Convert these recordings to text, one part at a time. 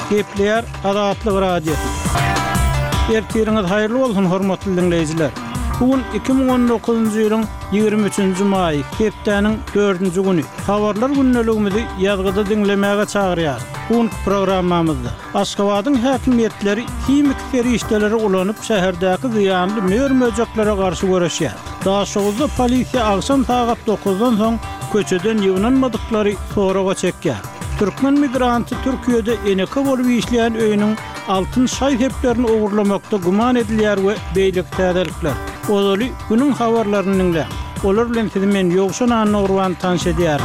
Gepleyer Azatlyk Radio. Ertiriniz hayırlı olsun hormatly dinleyijiler. Bugün 2019-njy ýylyň 23-nji maý, hepdeniň 4-nji güni. Habarlar günneligimizi ýazgyda dinlemäge çagyrýar. Bu programmamyzda Aşgabatyň häkimiýetleri kimik ferişdeleri ulanyp şäherdäki ziýanly möýürmöjeklere garşy görüşýär. Daşygyzda polisiýa agşam saat 9-dan soň köçeden ýygnanmadyklary soraga çekýär. Türkmen migranty Türkiýede eneke bolup işleýän öýüniň altyn şaý heplerini ogurlamakda guman edilýär we beýlik täzelikler. Oly günüň habarlaryny dinleýär. Olar bilen men ýogşan anagurwan tanış edýär.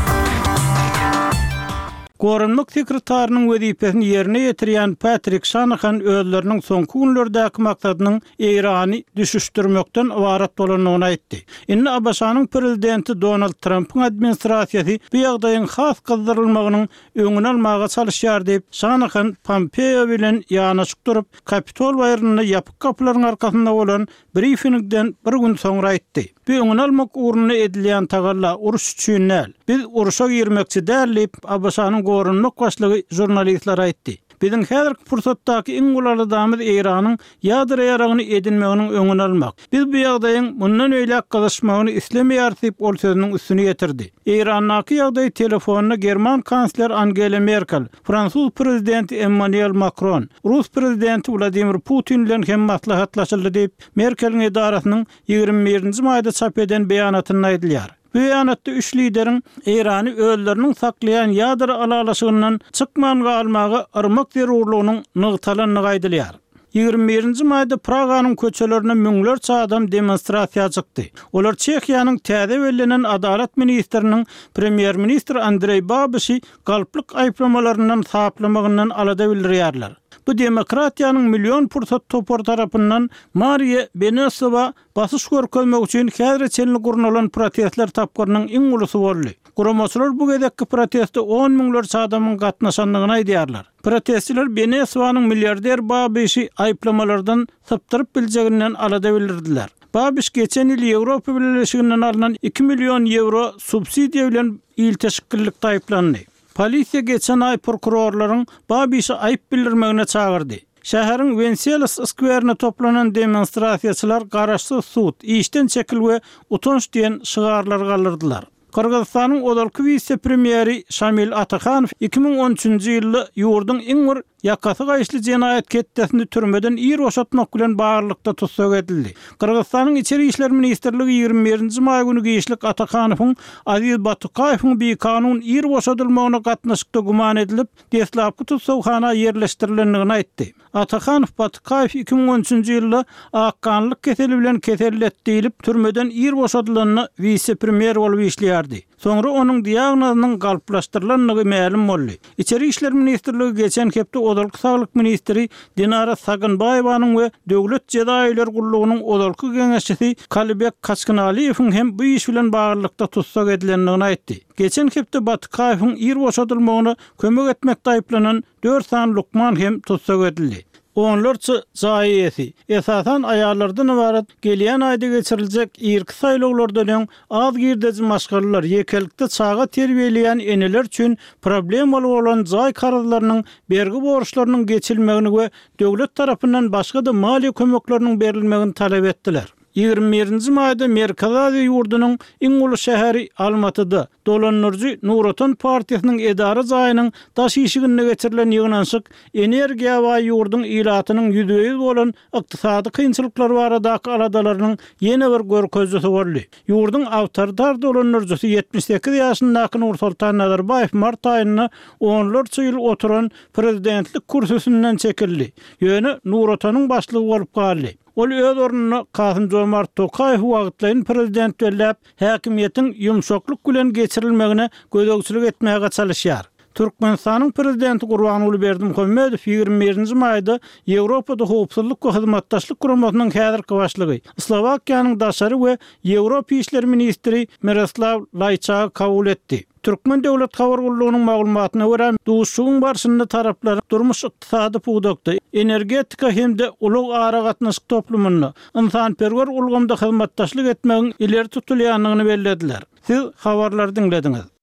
Gorunluk sekretarinyň wezipesini ýerine ýetirýän Patrick Shanahan özleriniň soňky günlerdäki maksadynyň Eýrany düşüşdirmekden ibaret bolanyny aýtdy. Indi Abaşanyň prezidenti Donald Trump'yň administrasiýasy bu ýagdaýyň has gyzdyrylmagynyň öňüni almaga çalışýar diýip Shanahan Pompeo bilen ýanaşyk durup Kapitol baýryny ýapyk kapylaryň arkasynda bolan briefingden bir gün soňra aýtdy. Bu öňüni almak uğruna edilýän tagalla uruş üçin näl? Biz uruşa girmekçi däl, Abaşanyň gorunluk başlygy jurnalistler aýtdy. Biziň häzirki pursatdaky iň gulaly damyz Eýranyň ýadyr ýaragyny edinmeginiň öňüni almak. Biz bu ýagdaýyň mundan öýle galaşmagyny islemeýär diýip ol sözüniň üstüne ýetirdi. Eýrandaky ýagdaý telefonuna German kansler Angela Merkel, Fransuz prezidenti Emmanuel Macron, Rus prezidenti Vladimir Putin bilen hem maslahatlaşyldy diýip Merkel'iň edarasynyň 21-nji maýda çap eden beýanatyny aýdylýar. Bu beýanatda üç lideriň Eýrany özleriniň saklayan ýadyr alalaşygyndan çykmanyny almagy yrmak zerurlugynyň nygtalanyny aýdylýar. 21-nji maýda Praganyň köçelerine müňlerçe adam demonstrasiýa çykdy. Olar Çekiýanyň täze bellenen adalet ministriniň premier ministr Andrei Babysy galplyk aýplamalarinden saplamagynyň alada bildirýärler. Bu demokratiýanyň million pursat topar tarapyndan Maria Benesova basyş görkezmek üçin häzirçelini gurulan protestler tapgyrynyň iň ulusy boldy. Guramaçylar bu gedekki protestde 10 miňlerçe adamyň gatnaşandygyny aýdýarlar. Protestçiler Benesowanyň milliarder Babysy aýplamalardan saptyryp biljeginden alada bildirdiler. Babys geçen ýyl Ýewropa Birleşiginden alynan 2 milyon euro subsidiýa bilen il teşkillikde aýplandy. Polisiýa geçen ay prokurorlaryň Babysy aýp bildirmegine çagyrdy. Şäheriň Wenceslaw skwerine toplanan demonstrasiýaçylar garaşsyz sud, işden çekil we utanç diýen şygarlar galdyrdylar. Kırgızstanyň odalky vice-premieri Şamil Atakhanov 2013-nji ýylda ýurdun iň bir ýakasy gaýşly jenaýat ketdesini türmeden ýer boşatmak bilen barlykda tutsak edildi. Kırgızstanyň içeri işler ministrligi 21-nji maý güni giýişlik Atakhanowyň Aziz Batykaýewiň bir kanun ýer boşatylmagyna gatnaşykda guman edilip, deslapky tutsawhana ýerleşdirilendigini aýtdy. Atakhanov Batykaýew 2013-nji ýylda akkanlyk keseli bilen keselletdirilip türmeden ýer boşatylanyny vice-premier bolup işleýärdi. Soňra onuň diagnozynyň galplaşdyrylanlygy ma'lum boldy. İçeri işler ministrligi geçen hepde odalky saglyk ministri Dinara Saganbaýewanyň we Döwlet Jedaýlar Gullugynyň odalky geňeşçisi Kalybek Kaçkynalyýewiň hem bu iş bilen baglykda tutsak edilendigini aýtdy. Geçen hepde Batykaýewiň ýer boşatylmagyna kömek etmekde aýplanan 4 san Lukman hem tutsak edildi. Onlarca zaýyesi esasan aýallardan ibaret gelýän aýda geçiriljek irki saýlawlardan az girdeji maşgalalar ýekelikde çaga terbiýeleýän eneler üçin problemaly bolan zaý karazlarynyň bergi borçlarynyň geçilmegini we döwlet tarapyndan başga da maliýe kömekleriniň berilmegini talap etdiler. 21-nji maýda Merkez Aziýa ýurdunyň iň uly şäheri Almatyda dolanyrjy Nuratan partiýasynyň edara jaýynyň daş işiginde geçirilen ýygnanşyk energiýa we ýurdun ilatynyň ýüzüňiz bolan ykdysady kynçylyklar baradaky aladalarynyň ýene bir görkezlisi boldy. Ýurdun awtoritar dolanyrjysy 78 ýaşyndaky Nursultan Nazarbaýew mart aýyna onlarça ýyl oturan prezidentlik kursusynyň çekildi. Ýöne Nuratanyň başlygy bolup galdy. Ol öz ornuny Kasym-Jomart Tokaýew wagtlaryň prezident belläp, häkimiýetiň ýumşaklyk bilen geçirilmegine gözegçilik etmäge çalışýar. Türkmenistanyň prezidenti Gurbanuly Berdimuhammedow 21-nji maýda Ýewropada howpsuzlyk we hyzmatdaşlyk guramasynyň häzirki başlygy, Slowakiýanyň daşary we Ýewropa işleri ministri Miroslav Lajçaky kabul etdi. Türkmen Döwlet Habar Gullugynyň maglumatyna görä, duşugyň barşynda taraplar durmuş ykdysady pugdakda, energetika hemde ulug ara gatnaşyk toplumyny, insanperwer ulgamda hyzmatdaşlyk etmegiň ileri tutulýanlygyny bellediler. Siz habarlary dinlediniz.